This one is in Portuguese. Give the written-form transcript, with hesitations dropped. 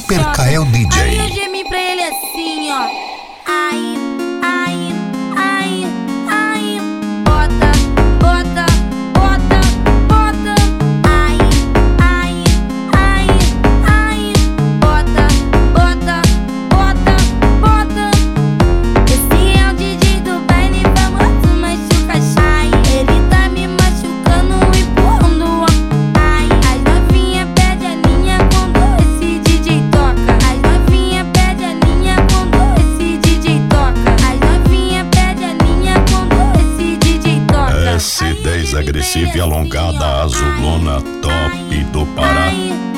Super Kael DJ. Aí eu gemi pra ele assim, ó. Ai, ai, ai, ai. Bota, bota, bota, bota. Ai, ai, ai, ai. Bota, bota, bota, bota. Esse é o DJ do baile famoso, machuca chai. Ele tá me machucando, empurrando. Ai, as novinha pede a linha quando esse DJ toca. As novinha pede a linha quando esse DJ toca. As novinha pede a linha quando esse DJ toca. S10 agressiva e alongada, azulona, top do Pará.